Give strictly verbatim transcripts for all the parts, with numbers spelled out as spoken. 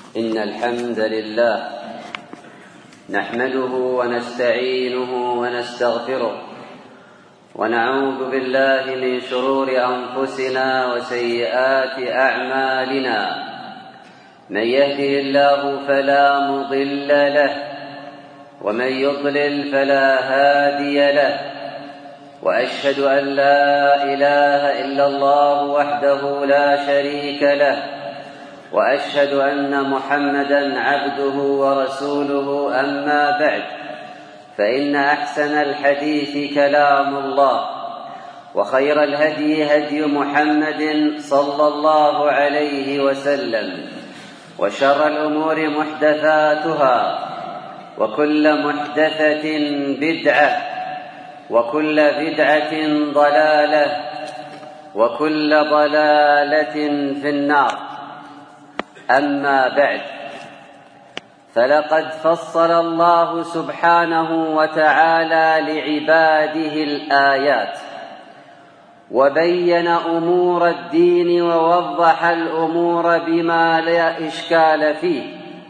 إن الحمد لله نحمده ونستعينه ونستغفره ونعوذ بالله من شرور أنفسنا وسيئات أعمالنا. من يهده الله فلا مضل له ومن يضلل فلا هادي له، وأشهد أن لا إله إلا الله وحده لا شريك له، وأشهد أن محمدًا عبده ورسوله. أما بعد، فإن أحسن الحديث كلام الله، وخير الهدي هدي محمد صلى الله عليه وسلم، وشر الأمور محدثاتها، وكل محدثة بدعة، وكل بدعة ضلالة، وكل ضلالة في النار. أما بعد، فلقد فصل الله سبحانه وتعالى لعباده الآيات، وبين أمور الدين، ووضح الأمور بما لا إشكال فيه،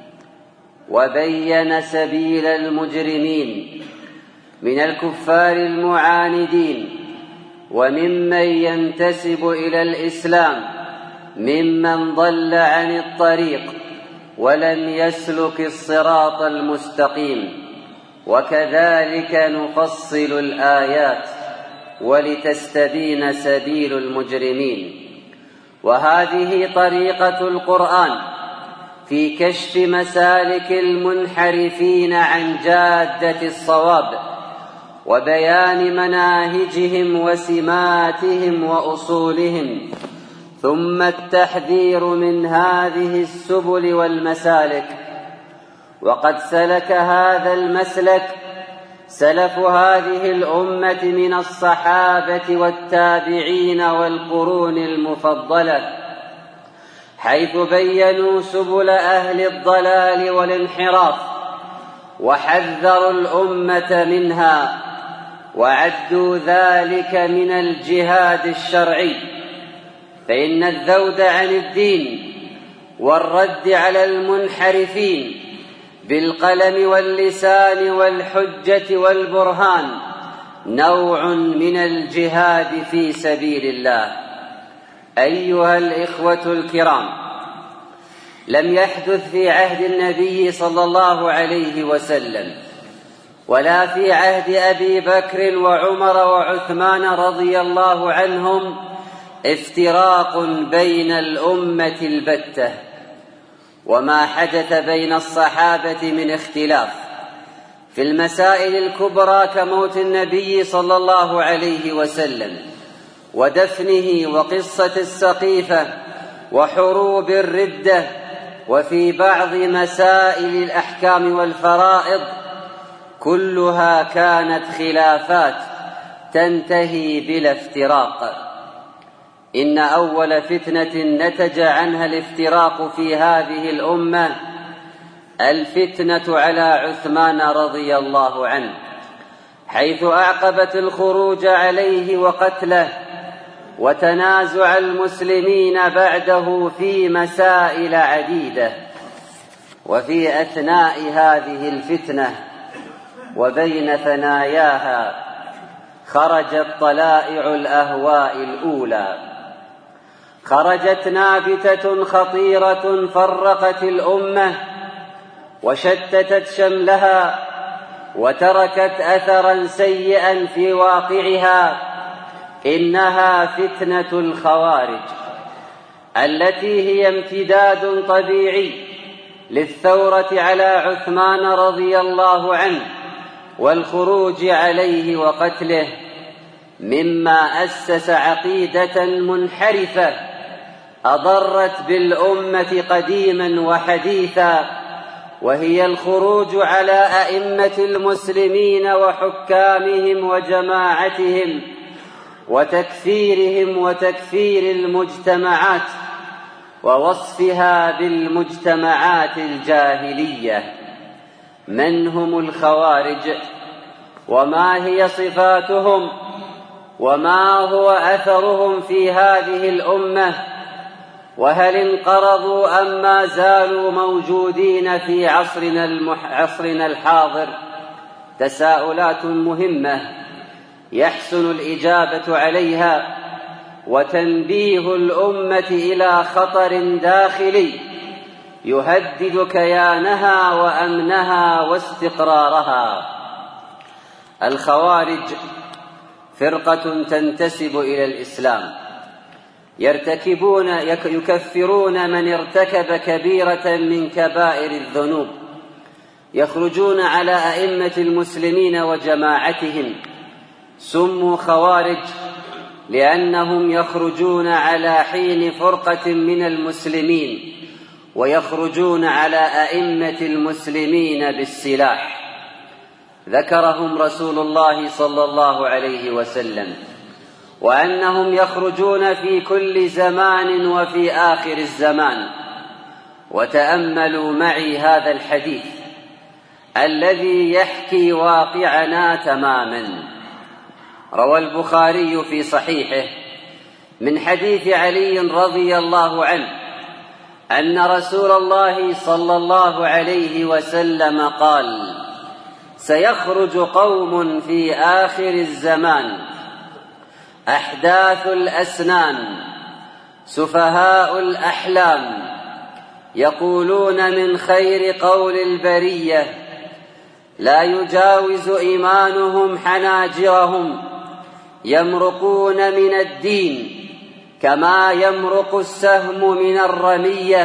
وبين سبيل المجرمين من الكفار المعاندين، وممن ينتسب إلى الإسلام ممن ضل عن الطريق ولم يسلك الصراط المستقيم. وكذلك نفصل الآيات ولتستبين سبيل المجرمين. وهذه طريقة القرآن في كشف مسالك المنحرفين عن جادة الصواب، وبيان مناهجهم وسماتهم وأصولهم، ثم التحذير من هذه السبل والمسالك. وقد سلك هذا المسلك سلف هذه الأمة من الصحابة والتابعين والقرون المفضلة، حيث بينوا سبل أهل الضلال والانحراف، وحذروا الأمة منها، وعدوا ذلك من الجهاد الشرعي. فإن الذود عن الدين والرد على المنحرفين بالقلم واللسان والحجة والبرهان نوع من الجهاد في سبيل الله. أيها الإخوة الكرام، لم يحدث في عهد النبي صلى الله عليه وسلم ولا في عهد أبي بكر وعمر وعثمان رضي الله عنهم افتراق بين الأمة البتة، وما حدث بين الصحابة من اختلاف في المسائل الكبرى كموت النبي صلى الله عليه وسلم ودفنه، وقصة السقيفة، وحروب الردة، وفي بعض مسائل الأحكام والفرائض، كلها كانت خلافات تنتهي بلا افتراق. إن أول فتنة نتج عنها الافتراق في هذه الأمة الفتنة على عثمان رضي الله عنه، حيث أعقبت الخروج عليه وقتله وتنازع المسلمين بعده في مسائل عديدة. وفي أثناء هذه الفتنة وبين ثناياها خرجت طلائع الأهواء الأولى، خرجت نابتة خطيرة فرقت الأمة وشتتت شملها، وتركت أثرا سيئا في واقعها. إنها فتنة الخوارج، التي هي امتداد طبيعي للثورة على عثمان رضي الله عنه والخروج عليه وقتله، مما أسس عقيدة منحرفة أضرت بالأمة قديما وحديثا، وهي الخروج على أئمة المسلمين وحكامهم وجماعتهم، وتكفيرهم وتكفير المجتمعات، ووصفها بالمجتمعات الجاهلية. من هم الخوارج؟ وما هي صفاتهم؟ وما هو أثرهم في هذه الأمة؟ وهل انقرضوا أم ما زالوا موجودين في عصرنا, المح... عصرنا الحاضر؟ تساؤلات مهمة يحسن الإجابة عليها، وتنبيه الأمة إلى خطر داخلي يهدد كيانها وأمنها واستقرارها. الخوارج فرقة تنتسب إلى الإسلام، يرتكبون يكفرون من ارتكب كبيرة من كبائر الذنوب، يخرجون على أئمة المسلمين وجماعتهم. سموا خوارج لأنهم يخرجون على حين فرقة من المسلمين، ويخرجون على أئمة المسلمين بالسلاح. ذكرهم رسول الله صلى الله عليه وسلم، وأنهم يخرجون في كل زمان وفي آخر الزمان. وتأملوا معي هذا الحديث الذي يحكي واقعنا تماما. روى البخاري في صحيحه من حديث علي رضي الله عنه أن رسول الله صلى الله عليه وسلم قال: سيخرج قوم في آخر الزمان أحداث الأسنان سفهاء الأحلام، يقولون من خير قول البرية، لا يجاوز إيمانهم حناجرهم، يمرقون من الدين كما يمرق السهم من الرمية،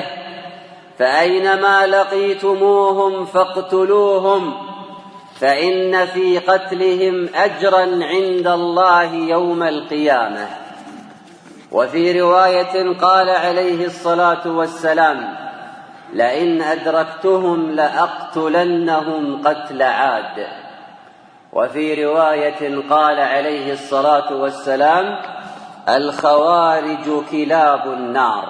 فأينما لقيتموهم فاقتلوهم، فإن في قتلهم أجرا عند الله يوم القيامة. وفي رواية قال عليه الصلاة والسلام: لئن أدركتهم لأقتلنهم قتل عاد. وفي رواية قال عليه الصلاة والسلام: الخوارج كلاب النار.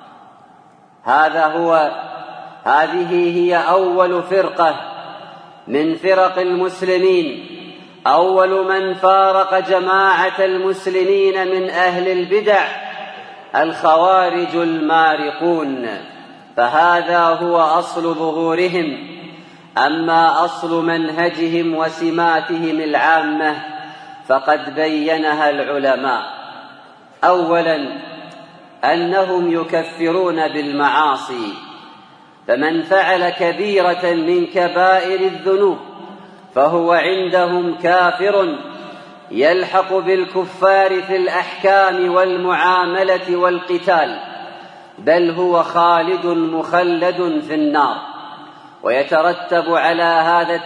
هذا هو هذه هي أول فرقة من فرق المسلمين، أول من فارق جماعة المسلمين من أهل البدع الخوارج المارقون، فهذا هو أصل ظهورهم. أما أصل منهجهم وسماتهم العامة فقد بينها العلماء. أولا أنهم يكفرون بالمعاصي، فمن فعل كبيرة من كبائر الذنوب فهو عندهم كافر، يلحق بالكفار في الأحكام والمعاملة والقتال، بل هو خالد مخلد في النار. ويترتب على هذا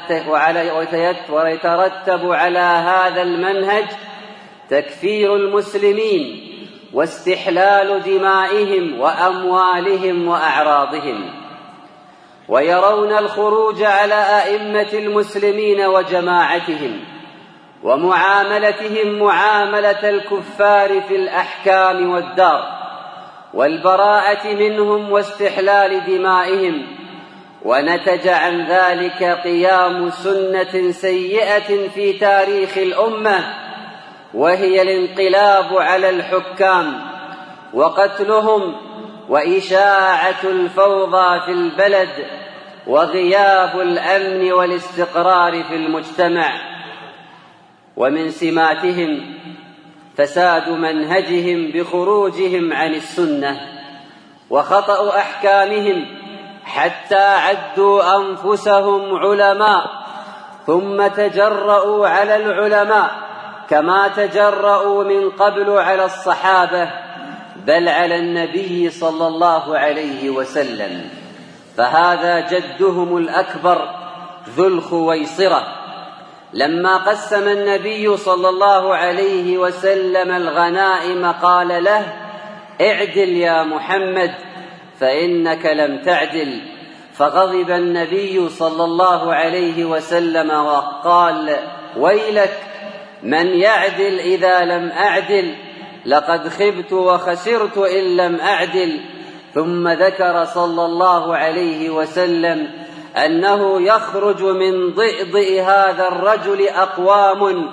ويترتب على هذا المنهج تكفير المسلمين واستحلال دمائهم وأموالهم وأعراضهم. ويرون الخروج على أئمة المسلمين وجماعتهم ومعاملتهم معاملة الكفار في الأحكام والدار، والبراءة منهم واستحلال دمائهم. ونتج عن ذلك قيام سنة سيئة في تاريخ الأمة، وهي الانقلاب على الحكام وقتلهم وإشاعة الفوضى في البلد وغياب الأمن والاستقرار في المجتمع. ومن سماتهم فساد منهجهم بخروجهم عن السنة وخطأ أحكامهم، حتى عدوا أنفسهم علماء ثم تجرؤوا على العلماء كما تجرؤوا من قبل على الصحابة، بل على النبي صلى الله عليه وسلم. فهذا جدهم الأكبر ذو الخويصرة، لما قسم النبي صلى الله عليه وسلم الغنائم قال له: اعدل يا محمد فإنك لم تعدل. فغضب النبي صلى الله عليه وسلم وقال: ويلك، من يعدل إذا لم أعدل؟ لقد خبت وخسرت إن لم أعدل. ثم ذكر صلى الله عليه وسلم أنه يخرج من ضئضئ هذا الرجل أقوام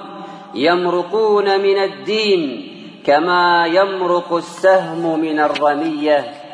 يمرقون من الدين كما يمرق السهم من الرمية.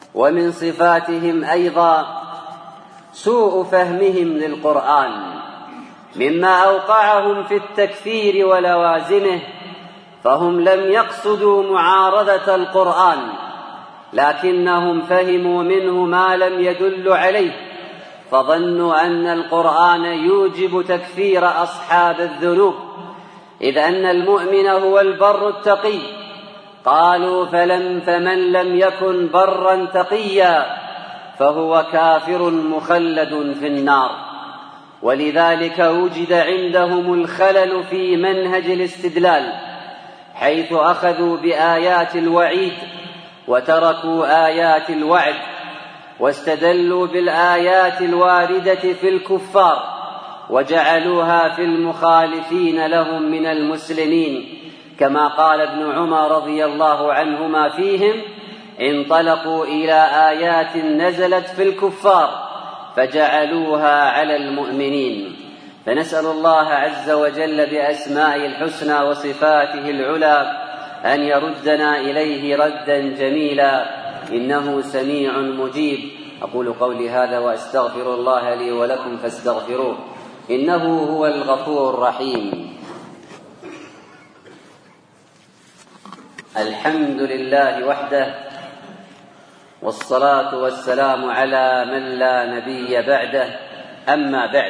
ومن صفاتهم أيضا سوء فهمهم للقرآن، مما أوقعهم في التكفير ولوازمه، فهم لم يقصدوا معارضة القرآن، لكنهم فهموا منه ما لم يدل عليه، فظنوا أن القرآن يوجب تكفير أصحاب الذنوب، إذ أن المؤمن هو البر التقي. قالوا فلم فمن لم يكن برا تقيا فهو كافر مخلد في النار. ولذلك وجد عندهم الخلل في منهج الاستدلال، حيث أخذوا بآيات الوعيد وتركوا آيات الوعد، واستدلوا بالآيات الواردة في الكفار وجعلوها في المخالفين لهم من المسلمين، كما قال ابن عمر رضي الله عنهما فيهم: انطلقوا إلى آيات نزلت في الكفار فجعلوها على المؤمنين. فنسأل الله عز وجل بأسمائه الحسنى وصفاته العلى أن يردنا إليه ردا جميلا، إنه سميع مجيب. أقول قولي هذا وأستغفر الله لي ولكم فاستغفروه، إنه هو الغفور الرحيم. الحمد لله وحده، والصلاة والسلام على من لا نبي بعده، أما بعد.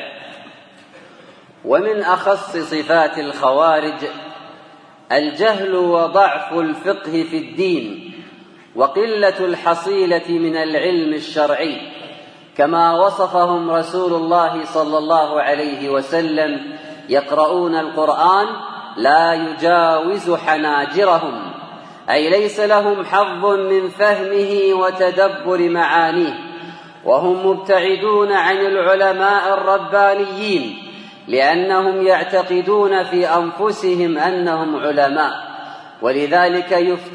ومن أخص صفات الخوارج الجهل وضعف الفقه في الدين وقلة الحصيلة من العلم الشرعي، كما وصفهم رسول الله صلى الله عليه وسلم: يقرؤون القرآن لا يجاوز حناجرهم، أي ليس لهم حظ من فهمه وتدبر معانيه، وهم مبتعدون عن العلماء الربانيين، لأنهم يعتقدون في أنفسهم أنهم علماء، ولذلك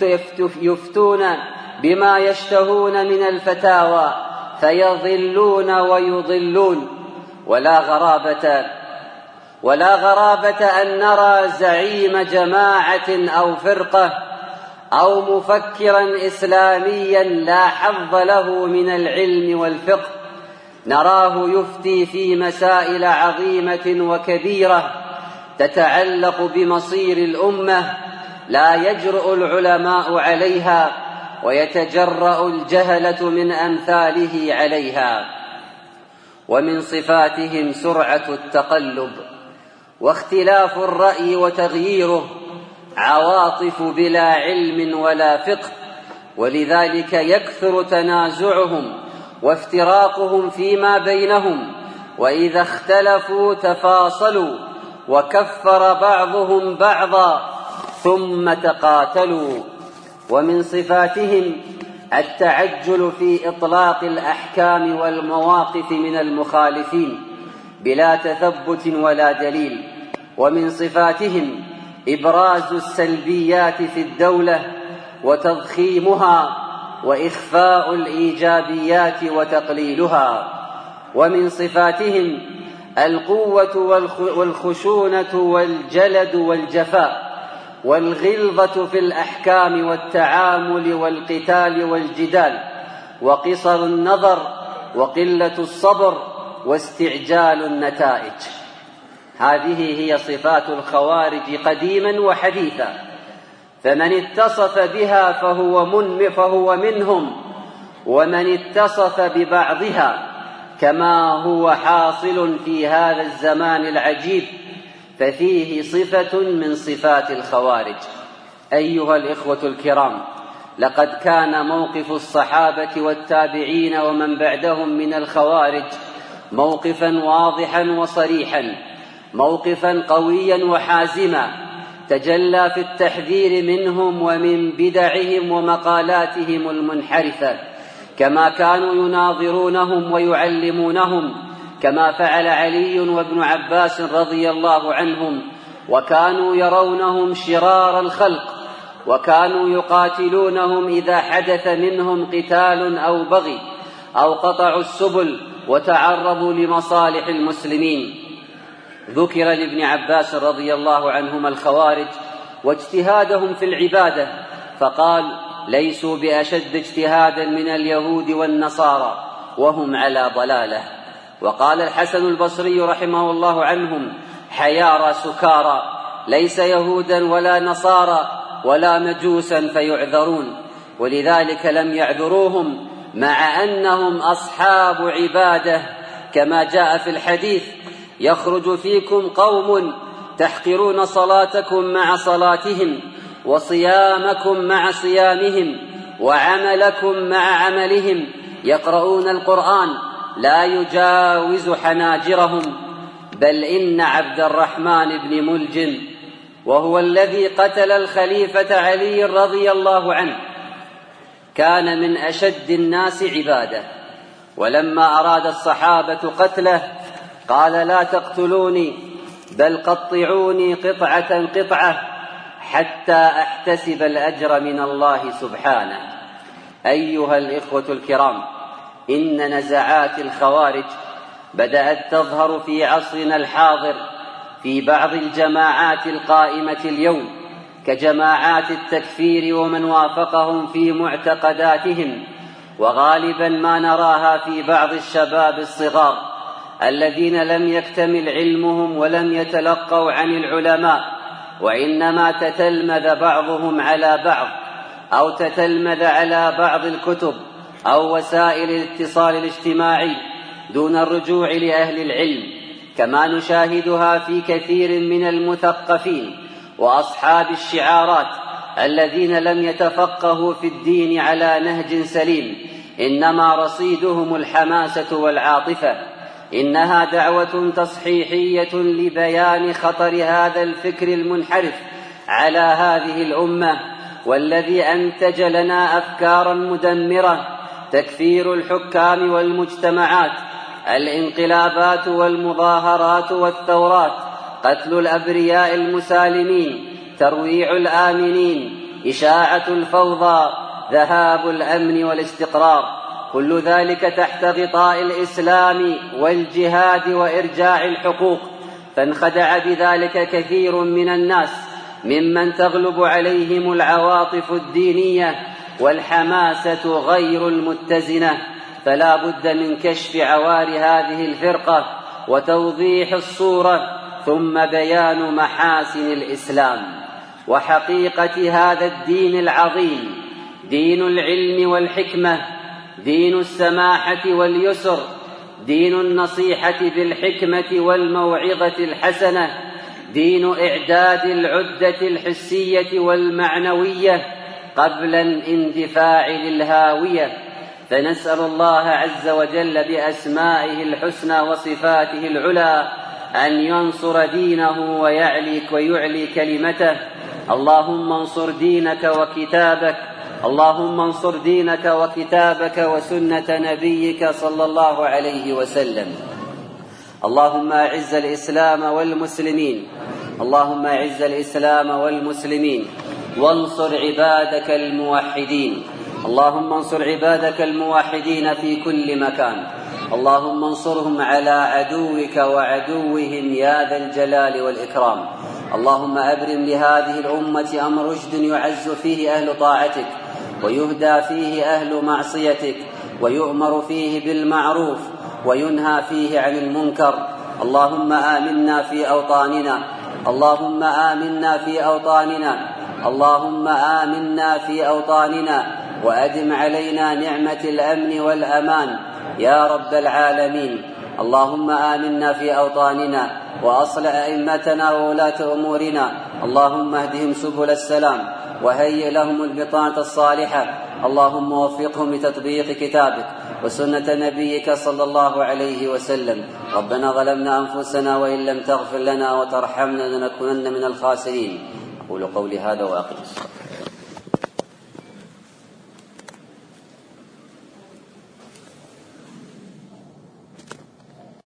يفتون بما يشتهون من الفتاوى فيضلون ويضلون. ولا غرابة ولا غرابة أن نرى زعيم جماعة أو فرقة أو مفكرا إسلاميا لا حظ له من العلم والفقه، نراه يفتي في مسائل عظيمة وكبيرة تتعلق بمصير الأمة لا يجرؤ العلماء عليها، ويتجرأ الجهلة من أمثاله عليها. ومن صفاتهم سرعة التقلب واختلاف الرأي وتغييره، عواطف بلا علم ولا فقه، ولذلك يكثر تنازعهم وافتراقهم فيما بينهم، وإذا اختلفوا تفاصلوا وكفر بعضهم بعضا ثم تقاتلوا. ومن صفاتهم التعجل في إطلاق الأحكام والمواقف من المخالفين بلا تثبت ولا دليل. ومن صفاتهم إبراز السلبيات في الدولة وتضخيمها، وإخفاء الإيجابيات وتقليلها. ومن صفاتهم القوة والخشونة والجلد والجفاء والغلظة في الأحكام والتعامل والقتال والجدال، وقصر النظر وقلة الصبر واستعجال النتائج. هذه هي صفات الخوارج قديما وحديثا، فمن اتصف بها فهو, من فهو منهم، ومن اتصف ببعضها كما هو حاصل في هذا الزمان العجيب ففيه صفة من صفات الخوارج. أيها الإخوة الكرام، لقد كان موقف الصحابة والتابعين ومن بعدهم من الخوارج موقفا واضحا وصريحا، موقفا قويا وحازما، تجلى في التحذير منهم ومن بدعهم ومقالاتهم المنحرفة، كما كانوا يناظرونهم ويعلمونهم، كما فعل علي وابن عباس رضي الله عنهم، وكانوا يرونهم شرار الخلق، وكانوا يقاتلونهم إذا حدث منهم قتال أو بغي أو قطعوا السبل وتعرضوا لمصالح المسلمين. ذكر لابن عباس رضي الله عنهما الخوارج واجتهادهم في العبادة، فقال: ليسوا بأشد اجتهادا من اليهود والنصارى وهم على ضلاله. وقال الحسن البصري رحمه الله عنهم: حيارى سكارى، ليس يهودا ولا نصارى ولا مجوسا فيعذرون. ولذلك لم يعذروهم مع أنهم أصحاب عبادة، كما جاء في الحديث: يخرج فيكم قوم تحقرون صلاتكم مع صلاتهم، وصيامكم مع صيامهم، وعملكم مع عملهم، يقرؤون القرآن لا يجاوز حناجرهم. بل إن عبد الرحمن بن ملجم، وهو الذي قتل الخليفة علي رضي الله عنه، كان من أشد الناس عبادة، ولما أراد الصحابة قتله قال: لا تقتلوني، بل قطعوني قطعة قطعة حتى أحتسب الأجر من الله سبحانه. أيها الإخوة الكرام، إن نزعات الخوارج بدأت تظهر في عصرنا الحاضر في بعض الجماعات القائمة اليوم، كجماعات التكفير ومن وافقهم في معتقداتهم، وغالبا ما نراها في بعض الشباب الصغار الذين لم يكتمل علمهم ولم يتلقوا عن العلماء، وإنما تتلمذ بعضهم على بعض، أو تتلمذ على بعض الكتب أو وسائل الاتصال الاجتماعي دون الرجوع لأهل العلم، كما نشاهدها في كثير من المثقفين وأصحاب الشعارات الذين لم يتفقهوا في الدين على نهج سليم، إنما رصيدهم الحماسة والعاطفة. إنها دعوة تصحيحية لبيان خطر هذا الفكر المنحرف على هذه الأمة، والذي أنتج لنا أفكارا مدمرة: تكفير الحكام والمجتمعات، الانقلابات والمظاهرات والثورات، قتل الأبرياء المسالمين، ترويع الآمنين، إشاعة الفوضى، ذهاب الأمن والاستقرار، كل ذلك تحت غطاء الإسلام والجهاد وإرجاع الحقوق. فانخدع بذلك كثير من الناس ممن تغلب عليهم العواطف الدينية والحماسة غير المتزنة. فلا بد من كشف عوار هذه الفرقة وتوضيح الصورة، ثم بيان محاسن الإسلام وحقيقة هذا الدين العظيم: دين العلم والحكمة، دين السماحة واليسر، دين النصيحة بالحكمة والموعظة الحسنة، دين إعداد العدة الحسية والمعنوية قبل الاندفاع للهاوية. فنسأل الله عز وجل بأسمائه الحسنى وصفاته العلى أن ينصر دينه ويعلي ويعلي كلمته. اللهم انصر دينك وكتابك، اللهم انصر دينك وكتابك وسنة نبيك صلى الله عليه وسلم. اللهم أعز الإسلام والمسلمين، اللهم أعز الإسلام والمسلمين، وانصر عبادك الموحدين. اللهم انصر عبادك الموحدين في كل مكان، اللهم انصرهم على عدوك وعدوهم يا ذا الجلال والإكرام. اللهم أبرم لهذه الأمة أمر رشد يعز فيه أهل طاعتك، ويهدى فيه أهل معصيتك، ويؤمر فيه بالمعروف وينهى فيه عن المنكر. اللهم آمنا في أوطاننا، اللهم آمنا في أوطاننا، اللهم آمنا في أوطاننا، وأدم علينا نعمة الأمن والأمان يا رب العالمين. اللهم آمنا في أوطاننا، وأصلح أئمتنا وولاة أمورنا، اللهم اهدهم سبل السلام، وهيئ لهم البطانة الصالحة، اللهم وفقهم لتطبيق كتابك وسنة نبيك صلى الله عليه وسلم. ربنا ظلمنا أنفسنا وإن لم تغفر لنا وترحمنا لنكونن من الخاسرين. أقول قولي هذا وأقم الصلاة.